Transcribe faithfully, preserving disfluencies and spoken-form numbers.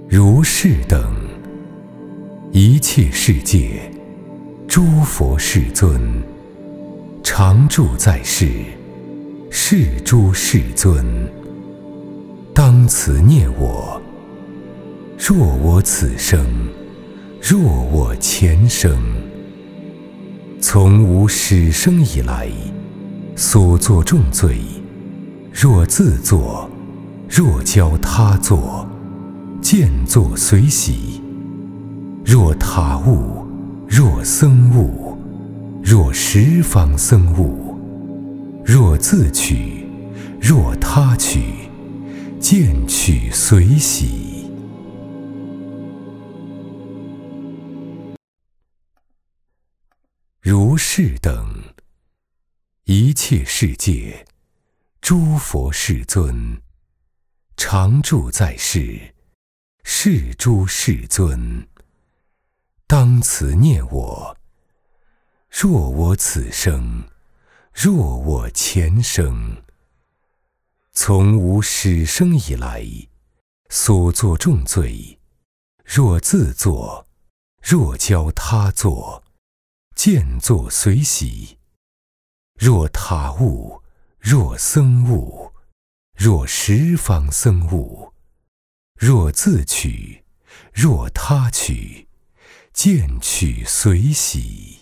如是等一切世界诸佛世尊，常住在世，是诸世尊，当慈念我。若我此生，若我前生，从无始生以来所作重罪，若自作，若教他作，见作随喜；若他物，若僧物，若十方僧物，若自取，若他取，见取随喜。如是等一切世界诸佛世尊，常住在世，是诸世尊，当慈念我。若我此生，若我前生，从无始生以来所作重罪，若自作，若教他作，见作随喜；若他物，若僧物，若十方僧物，若自取，若他取，见取随喜。